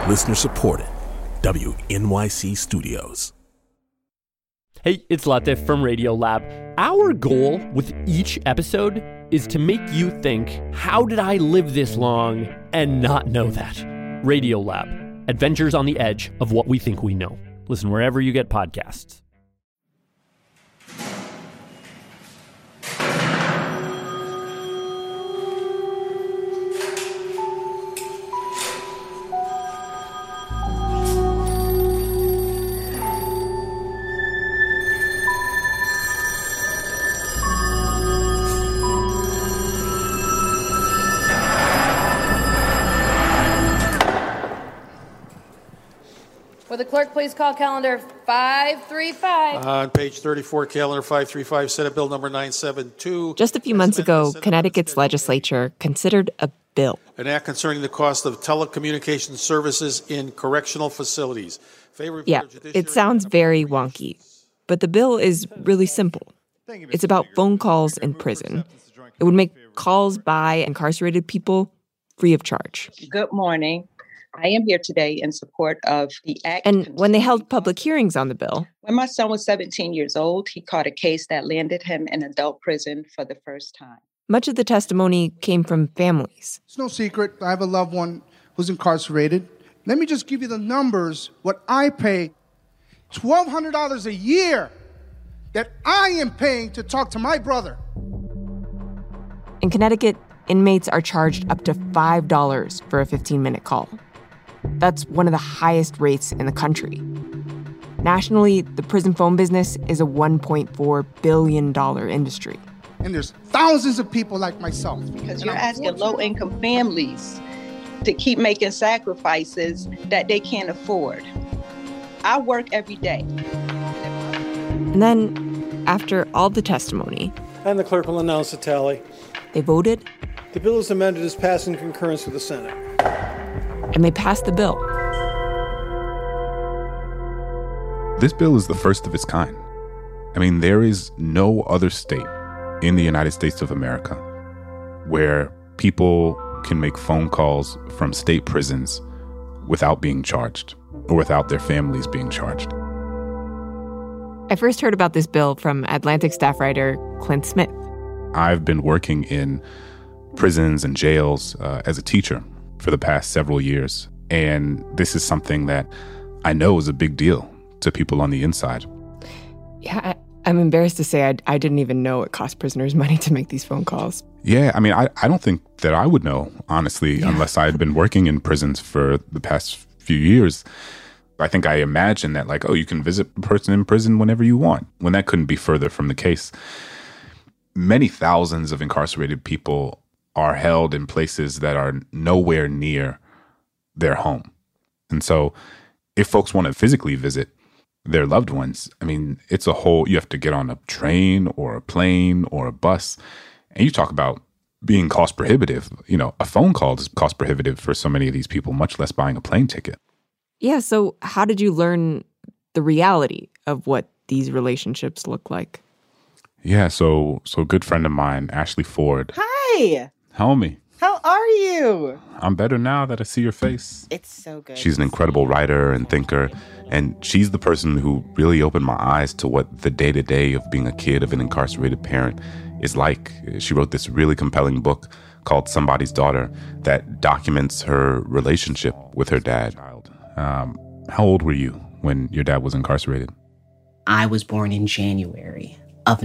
Listener supported. WNYC Studios. Hey, it's Latif from Radiolab. Our goal with each episode is to make you think, how did I live this long and not know that? Radiolab, adventures on the edge of what we think we know. Listen wherever you get podcasts. Will the clerk please call calendar 535? On page 34, calendar 535, Senate Bill number 972. Just a few months ago, Connecticut's legislature considered a bill. An act concerning the cost of telecommunications services in correctional facilities. Yeah, it sounds very wonky, but the bill is really simple. It's about phone calls in prison. It would make calls by incarcerated people free of charge. Good morning. I am here today in support of the act. And when they held public hearings on the bill, when my son was 17 years old, he caught a case that landed him in adult prison for the first time. much of the testimony came from families. It's no secret. I have a loved one who's incarcerated. Let me just give you the numbers, what I pay. $1,200 a year that I am paying to talk to my brother. In Connecticut, inmates are charged up to $5 for a 15-minute call. That's one of the highest rates in the country. Nationally, the prison phone business is a $1.4 billion industry. And there's thousands of people like myself. Because you're asking low-income families to keep making sacrifices that they can't afford. I work every day. And then, after all the testimony, and the clerk will announce the tally. They voted. The bill is amended as passed in concurrence with the Senate. And they passed the bill. This bill is the first of its kind. I mean, there is no other state in the United States of America where people can make phone calls from state prisons without being charged or without their families being charged. I first heard about this bill from Atlantic staff writer Clint Smith. I've been working in prisons and jails as a teacher for the past several years. And this is something that I know is a big deal to people on the inside. Yeah, I'm embarrassed to say I didn't even know it cost prisoners money to make these phone calls. Yeah, I mean, I don't think that I would know, honestly, unless I had been working in prisons for the past few years. I think I imagine that, like, oh, you can visit a person in prison whenever you want, when that couldn't be further from the case. Many thousands of incarcerated people are held in places that are nowhere near their home. And so if folks want to physically visit their loved ones, I mean, it's a whole, you have to get on a train or a plane or a bus. And you talk about being cost prohibitive. You know, a phone call is cost prohibitive for so many of these people, much less buying a plane ticket. Yeah, so how did you learn the reality of what these relationships look like? Yeah, so a good friend of mine, Ashley Ford. Hi. Homie. How are you? I'm better now that I see your face. It's so good. She's an incredible writer and thinker, and she's the person who really opened my eyes to what the day-to-day of being a kid of an incarcerated parent is like. She wrote this really compelling book called Somebody's Daughter that documents her relationship with her dad. How old were you when your dad was incarcerated? I was born in January of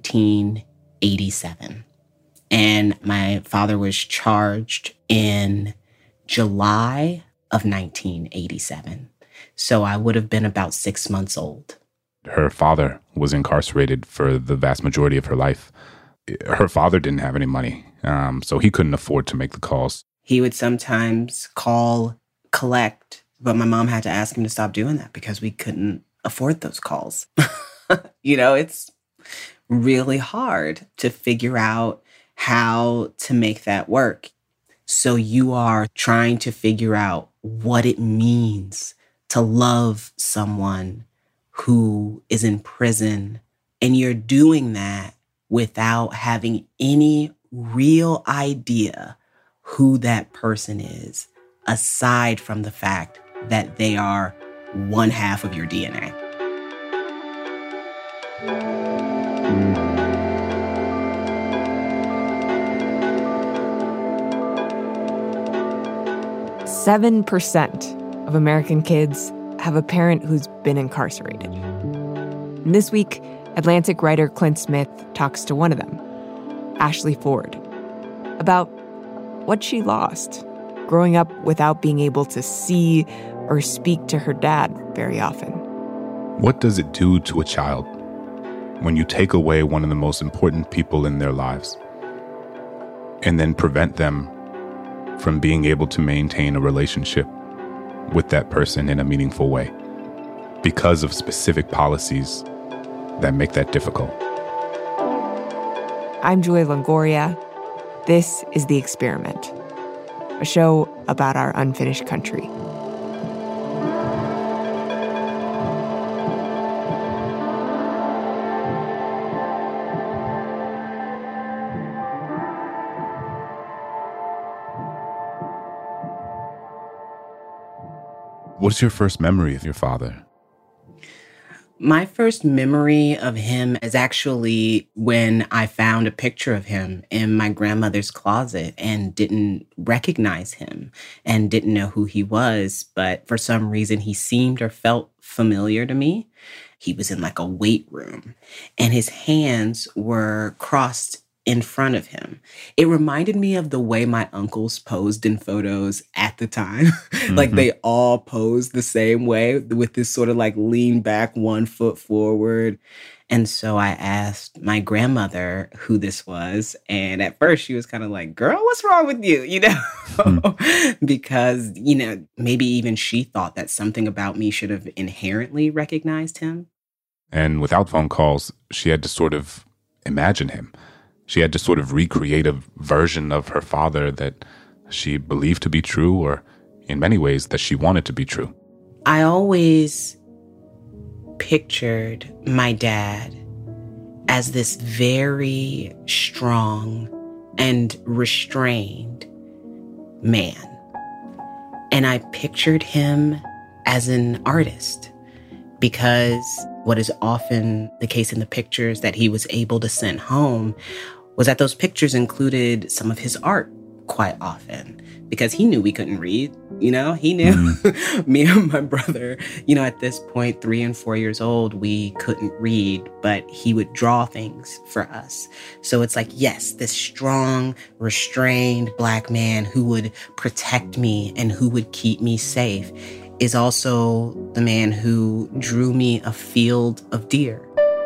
1987. And my father was charged in July of 1987. So I would have been about 6 months old. Her father was incarcerated for the vast majority of her life. Her father didn't have any money, so he couldn't afford to make the calls. He would sometimes call, collect, but my mom had to ask him to stop doing that because we couldn't afford those calls. You know, it's really hard to figure out how to make that work. So you are trying to figure out what it means to love someone who is in prison, and you're doing that without having any real idea who that person is, aside from the fact that they are one half of your DNA. 7% of American kids have a parent who's been incarcerated. And this week, Atlantic writer Clint Smith talks to one of them, Ashley Ford, about what she lost growing up without being able to see or speak to her dad very often. What does it do to a child when you take away one of the most important people in their lives and then prevent them from being able to maintain a relationship with that person in a meaningful way because of specific policies that make that difficult? I'm Joy Longoria. This is The Experiment, a show about our unfinished country. What's your first memory of your father? My first memory of him is actually when I found a picture of him in my grandmother's closet and didn't recognize him and didn't know who he was. But for some reason, he seemed or felt familiar to me. He was in like a weight room and his hands were crossed in front of him. It reminded me of the way my uncles posed in photos at the time. Like they all posed the same way with this sort of like lean back, 1 foot forward. And so I asked my grandmother who this was. And at first she was kind of like, girl, what's wrong with you? You know, because, you know, maybe even she thought that something about me should have inherently recognized him. And without phone calls, she had to sort of imagine him. She had to sort of recreate a version of her father that she believed to be true, or in many ways that she wanted to be true. I always pictured my dad as this very strong and restrained man. And I pictured him as an artist because what is often the case in the pictures that he was able to send home was that those pictures included some of his art quite often because he knew we couldn't read, you know, he knew me and my brother, you know, at this point, 3 and 4 years old, we couldn't read, but he would draw things for us. So it's like, yes, this strong, restrained Black man who would protect me and who would keep me safe is also the man who drew me a field of deer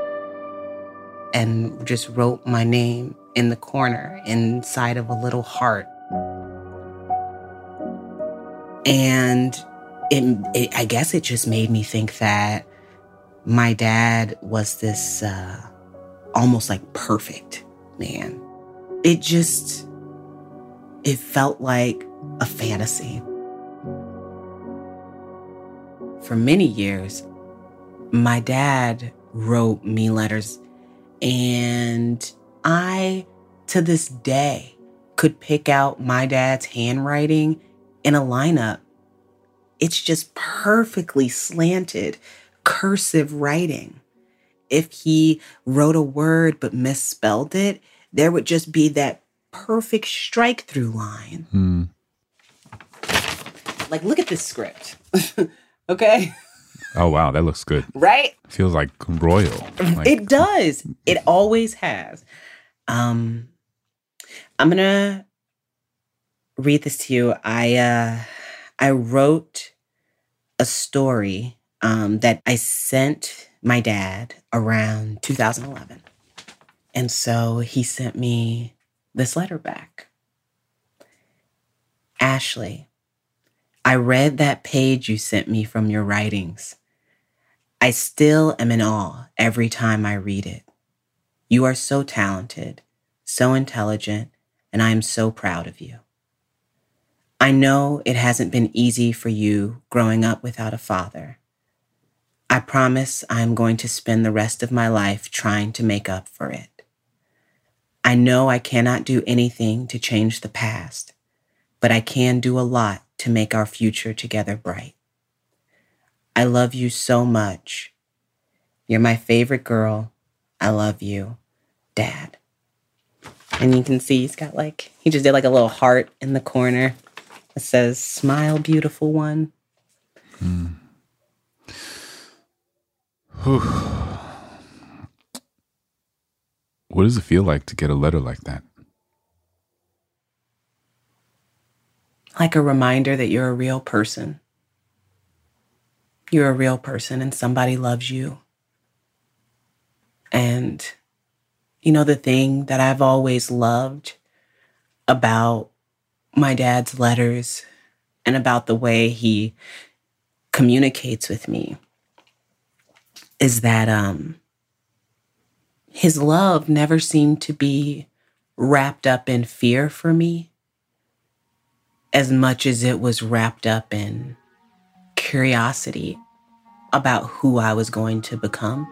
and just wrote my name in the corner inside of a little heart. And I guess it just made me think that my dad was this almost like perfect man. It felt like a fantasy. For many years, my dad wrote me letters, and I, to this day, could pick out my dad's handwriting in a lineup. It's just perfectly slanted, cursive writing. If he wrote a word but misspelled it, there would just be that perfect strike-through line. Like, look at this script. Okay? Oh, wow, that looks good. Right? Feels like royal. It does. It always has. I'm going to read this to you. I wrote a story that I sent my dad around 2011. And so he sent me this letter back. Ashley, I read that page you sent me from your writings. I still am in awe every time I read it. You are so talented, so intelligent, and I am so proud of you. I know it hasn't been easy for you growing up without a father. I promise I am going to spend the rest of my life trying to make up for it. I know I cannot do anything to change the past, but I can do a lot to make our future together bright. I love you so much. You're my favorite girl. I love you, Dad. And you can see he's got he just did a little heart in the corner that says, smile, beautiful one. What does it feel like to get a letter like that? Like a reminder that you're a real person. You're a real person and somebody loves you. And, the thing that I've always loved about my dad's letters and about the way he communicates with me is that his love never seemed to be wrapped up in fear for me as much as it was wrapped up in curiosity about who I was going to become.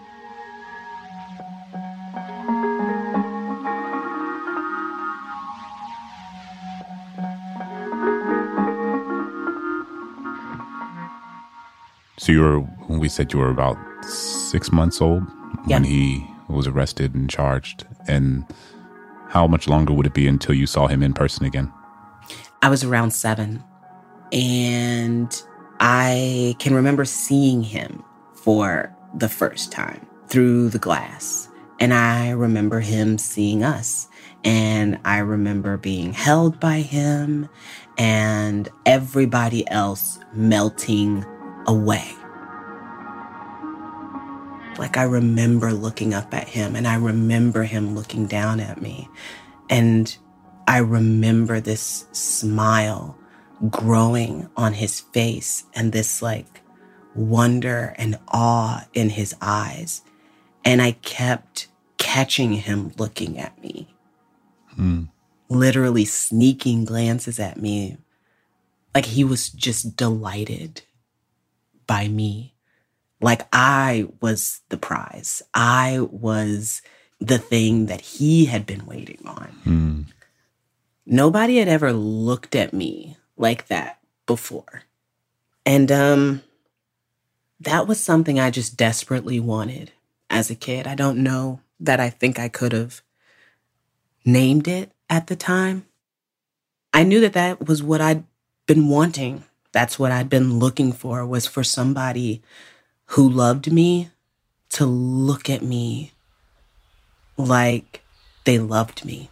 So when we said you were about 6 months old when he was arrested and charged, and how much longer would it be until you saw him in person again? I was around 7, and I can remember seeing him for the first time through the glass. And I remember him seeing us, and I remember being held by him and everybody else melting away. I remember looking up at him, and I remember him looking down at me. And I remember this smile growing on his face and this wonder and awe in his eyes. And I kept catching him looking at me, literally sneaking glances at me. He was just delighted by me. I was the prize. I was the thing that he had been waiting on. Nobody had ever looked at me like that before. And that was something I just desperately wanted as a kid. I don't know that I think I could have named it at the time. I knew that was what I'd been wanting. That's what I'd been looking for, was for somebody who loved me to look at me like they loved me.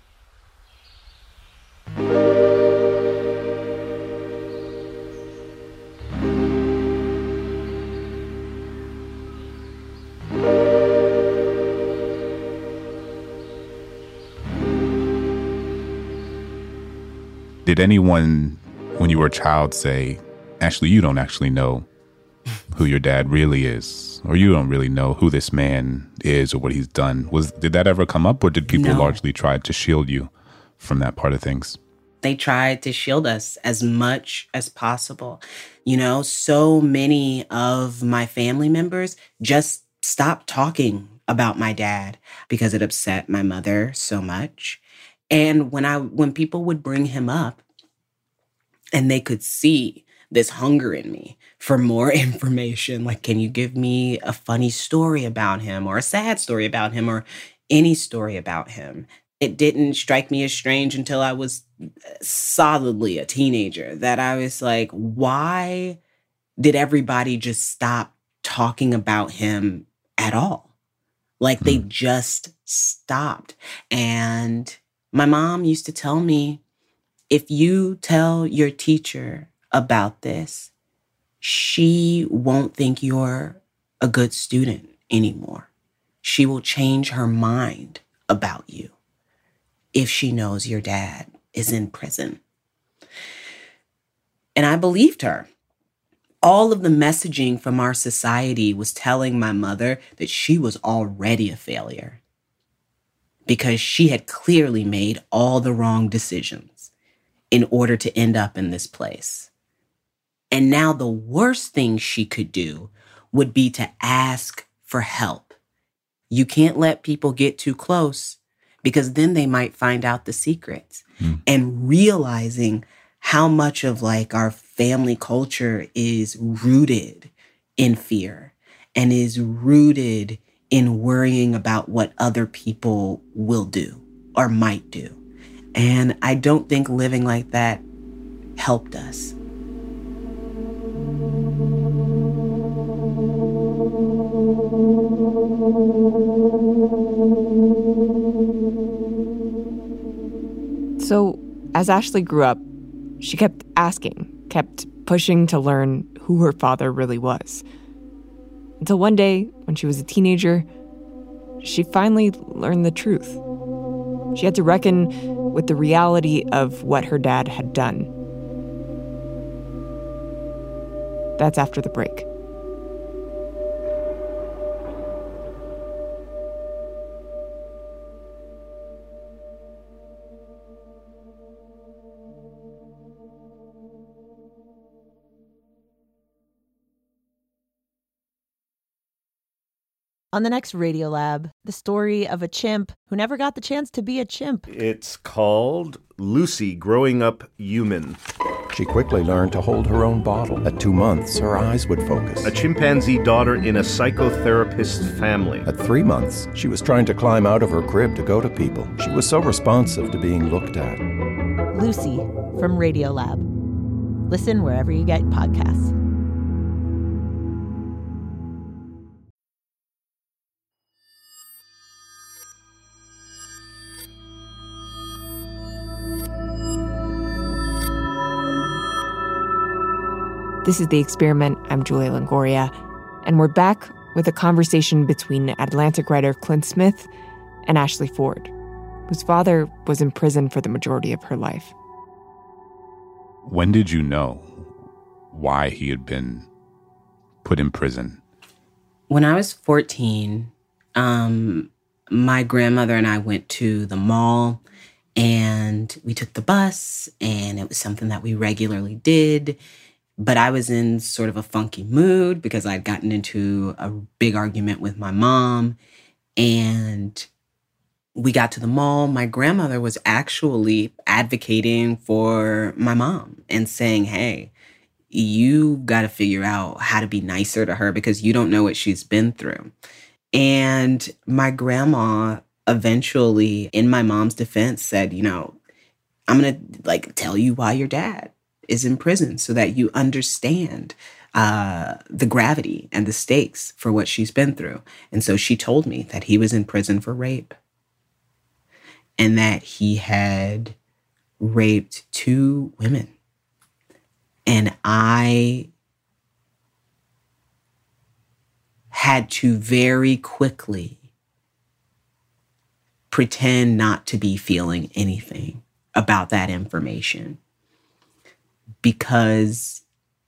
Did anyone, when you were a child, say, Ashley, you don't actually know who your dad really is, or you don't really know who this man is or what he's done? Did that ever come up, or did people largely try to shield you from that part of things? They tried to shield us as much as possible. So many of my family members just stopped talking about my dad because it upset my mother so much. And when people would bring him up and they could see this hunger in me for more information, can you give me a funny story about him, or a sad story about him, or any story about him? It didn't strike me as strange until I was solidly a teenager, that I was like, why did everybody just stop talking about him at all? They just stopped. And my mom used to tell me, if you tell your teacher about this, she won't think you're a good student anymore. She will change her mind about you if she knows your dad is in prison. And I believed her. All of the messaging from our society was telling my mother that she was already a failure because she had clearly made all the wrong decisions in order to end up in this place. And now the worst thing she could do would be to ask for help. You can't let people get too close because then they might find out the secrets. And realizing how much of our family culture is rooted in fear and is rooted in worrying about what other people will do or might do. And I don't think living like that helped us. So, as Ashley grew up, she kept asking, kept pushing to learn who her father really was. Until one day, when she was a teenager, she finally learned the truth. She had to reckon with the reality of what her dad had done. That's after the break. On the next Radiolab, the story of a chimp who never got the chance to be a chimp. It's called Lucy Growing Up Human. She quickly learned to hold her own bottle. At 2 months, her eyes would focus. A chimpanzee daughter in a psychotherapist's family. At 3 months, she was trying to climb out of her crib to go to people. She was so responsive to being looked at. Lucy from Radiolab. Listen wherever you get podcasts. This is The Experiment. I'm Julia Longoria, and we're back with a conversation between Atlantic writer Clint Smith and Ashley Ford, whose father was in prison for the majority of her life. When did you know why he had been put in prison? When I was 14, my grandmother and I went to the mall, and we took the bus, and it was something that we regularly did. But I was in sort of a funky mood because I'd gotten into a big argument with my mom. And we got to the mall. My grandmother was actually advocating for my mom and saying, hey, you got to figure out how to be nicer to her because you don't know what she's been through. And my grandma eventually, in my mom's defense, said, you know, I'm going to tell you why your dad is in prison so that you understand the gravity and the stakes for what she's been through. And so she told me that he was in prison for rape and that he had raped 2 women. And I had to very quickly pretend not to be feeling anything about that information, because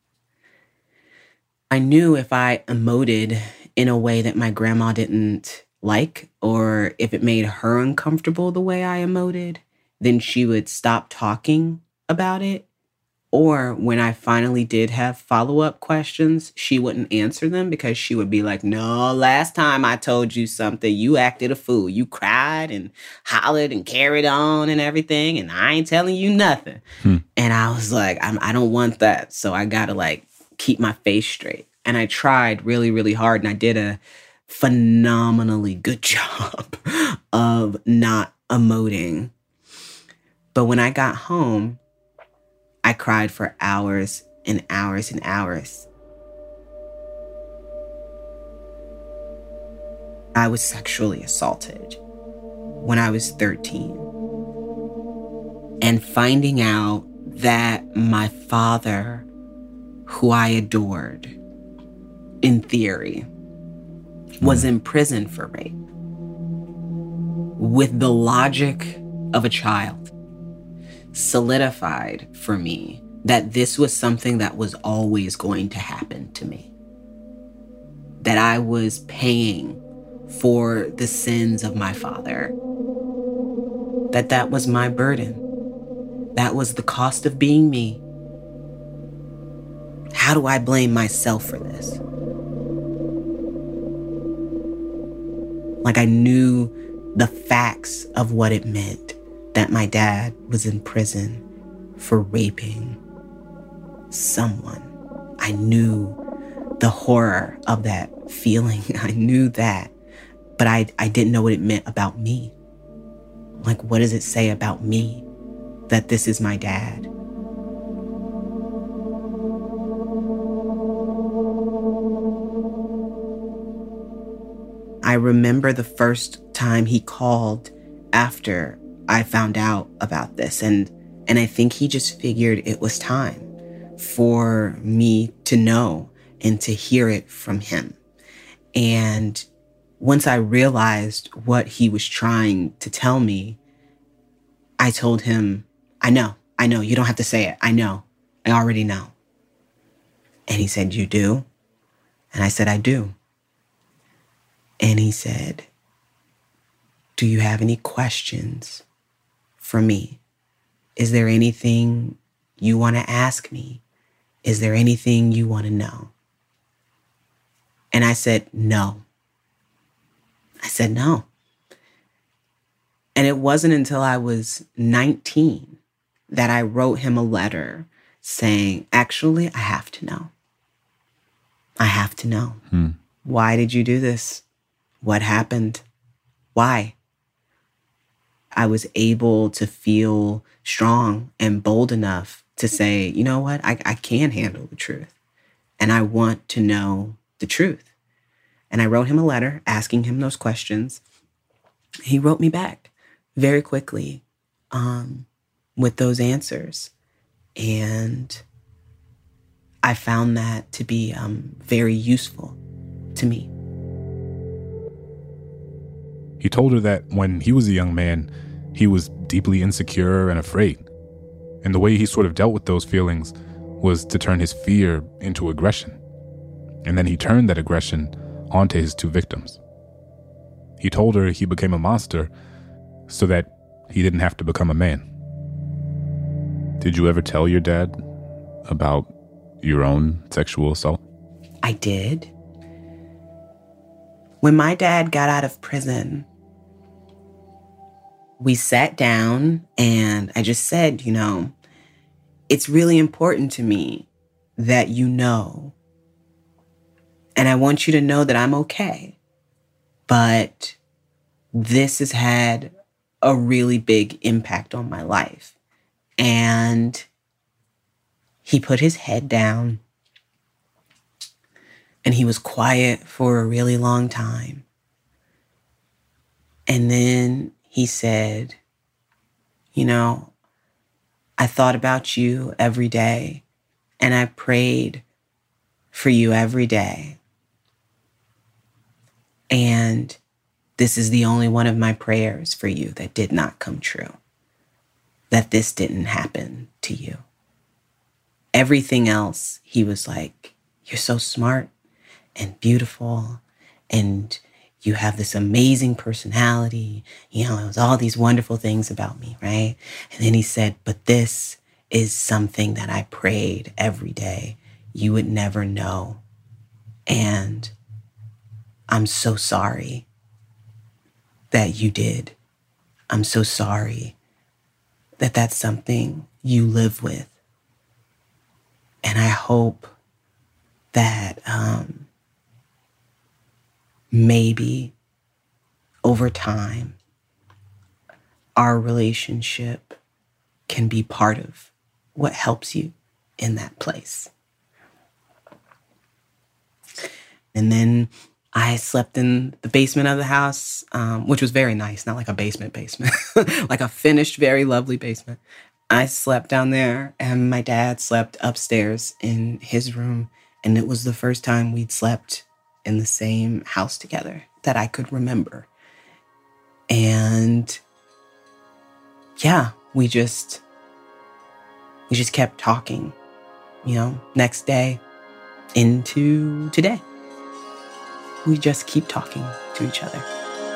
I knew if I emoted in a way that my grandma didn't like, or if it made her uncomfortable the way I emoted, then she would stop talking about it. Or when I finally did have follow-up questions, she wouldn't answer them because she would be like, no, last time I told you something, you acted a fool. You cried and hollered and carried on and everything, and I ain't telling you nothing. And I was like, I don't want that. So I got to keep my face straight. And I tried really, really hard, and I did a phenomenally good job of not emoting. But when I got home, I cried for hours and hours and hours. I was sexually assaulted when I was 13. And finding out that my father, who I adored, in theory, was in prison for rape, with the logic of a child, solidified for me that this was something that was always going to happen to me. That I was paying for the sins of my father. That was my burden. That was the cost of being me. How do I blame myself for this? I knew the facts of what it meant that my dad was in prison for raping someone. I knew the horror of that feeling. I knew that, but I didn't know what it meant about me. Like, what does it say about me that this is my dad? I remember the first time he called after I found out about this, and I think he just figured it was time for me to know and to hear it from him. And once I realized what he was trying to tell me, I told him, I know, you don't have to say it. I know, I already know. And he said, you do? And I said, I do. And he said, do you have any questions for me? Is there anything you want to ask me? Is there anything you want to know? And I said, no. I said, no. And it wasn't until I was 19 that I wrote him a letter saying, actually, I have to know. I have to know. Why did you do this? What happened? Why? I was able to feel strong and bold enough to say, you know what? I can handle the truth. And I want to know the truth. And I wrote him a letter asking him those questions. He wrote me back very quickly with those answers. And I found that to be very useful to me. He told her that when he was a young man, he was deeply insecure and afraid. And the way he sort of dealt with those feelings was to turn his fear into aggression. And then he turned that aggression onto his two victims. He told her he became a monster so that he didn't have to become a man. Did you ever tell your dad about your own sexual assault? I did. When my dad got out of prison, we sat down and I just said, it's really important to me that you know. And I want you to know that I'm okay. But this has had a really big impact on my life. And he put his head down and he was quiet for a really long time. And then he said, I thought about you every day and I prayed for you every day. And this is the only one of my prayers for you that did not come true, that this didn't happen to you. Everything else, he was like, you're so smart and beautiful and you have this amazing personality. It was all these wonderful things about me, right? And then he said, but this is something that I prayed every day you would never know. And I'm so sorry that you did. I'm so sorry that that's something you live with. And I hope that maybe over time, our relationship can be part of what helps you in that place. And then I slept in the basement of the house, which was very nice, not like a basement, like a finished, very lovely basement. I slept down there and my dad slept upstairs in his room. And it was the first time we'd slept in the same house together that I could remember. And yeah, we just kept talking, next day into today. We just keep talking to each other.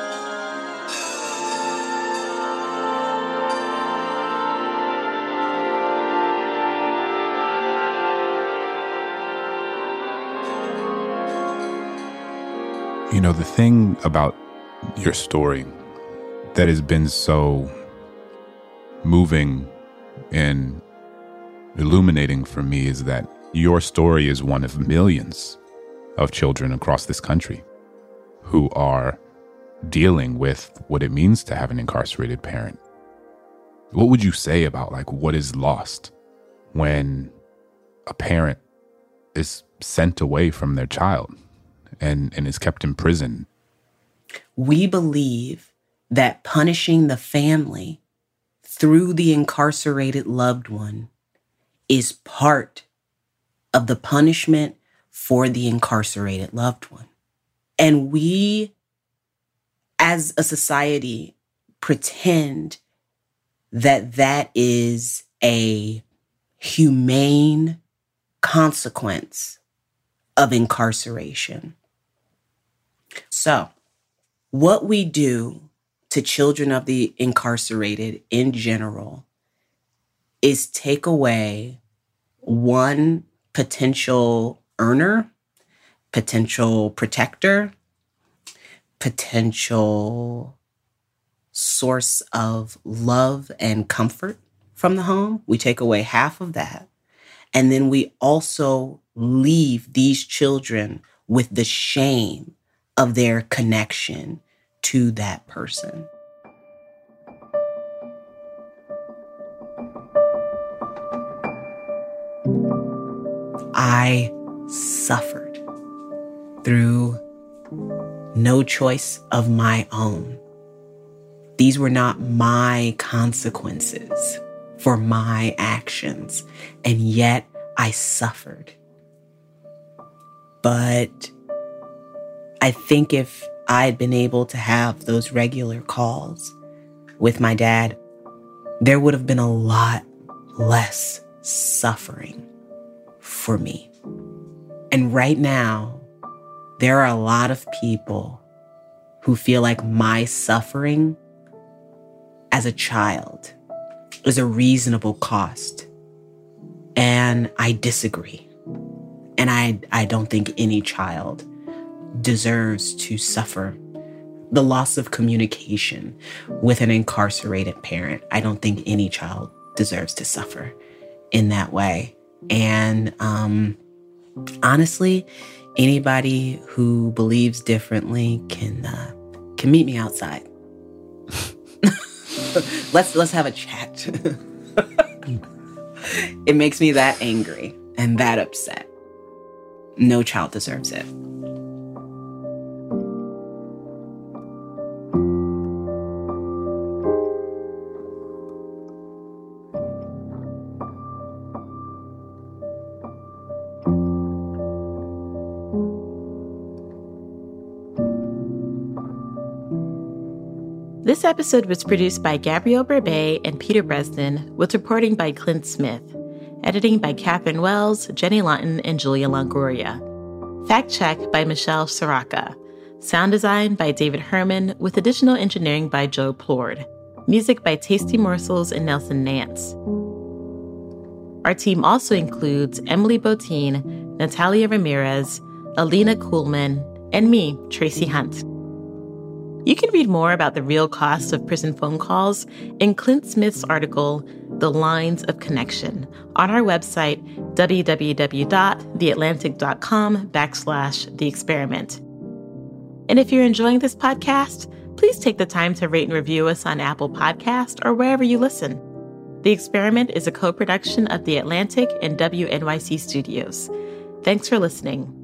The thing about your story that has been so moving and illuminating for me is that your story is one of millions of children across this country who are dealing with what it means to have an incarcerated parent. What would you say about like what is lost when a parent is sent away from their child and is kept in prison? We believe that punishing the family through the incarcerated loved one is part of the punishment for the incarcerated loved one. And we, as a society, pretend that that is a humane consequence of incarceration. So, what we do to children of the incarcerated in general is take away one potential earner, potential protector, potential source of love and comfort from the home. We take away half of that. And then we also leave these children with the shame of their connection to that person. I suffered through no choice of my own. These were not my consequences for my actions, and yet I suffered. But I think if I had been able to have those regular calls with my dad, there would have been a lot less suffering for me. And right now, there are a lot of people who feel like my suffering as a child is a reasonable cost. And I disagree. And I don't think any child deserves to suffer the loss of communication with an incarcerated parent. I don't think any child deserves to suffer in that way. And honestly, anybody who believes differently can meet me outside. Let's have a chat. It makes me that angry and that upset. No child deserves it. This episode was produced by Gabrielle Berbet and Peter Bresden, with reporting by Clint Smith, editing by Catherine Wells, Jenny Lawton, and Julia Longoria. Fact check by Michelle Soraka. Sound design by David Herman, with additional engineering by Joe Plord. Music by Tasty Morsels and Nelson Nance. Our team also includes Emily Botine, Natalia Ramirez, Alina Kuhlman, and me, Tracy Hunt. You can read more about the real cost of prison phone calls in Clint Smith's article, The Lines of Connection, on our website, www.theatlantic.com/The Experiment. And if you're enjoying this podcast, please take the time to rate and review us on Apple Podcasts or wherever you listen. The Experiment is a co-production of The Atlantic and WNYC Studios. Thanks for listening.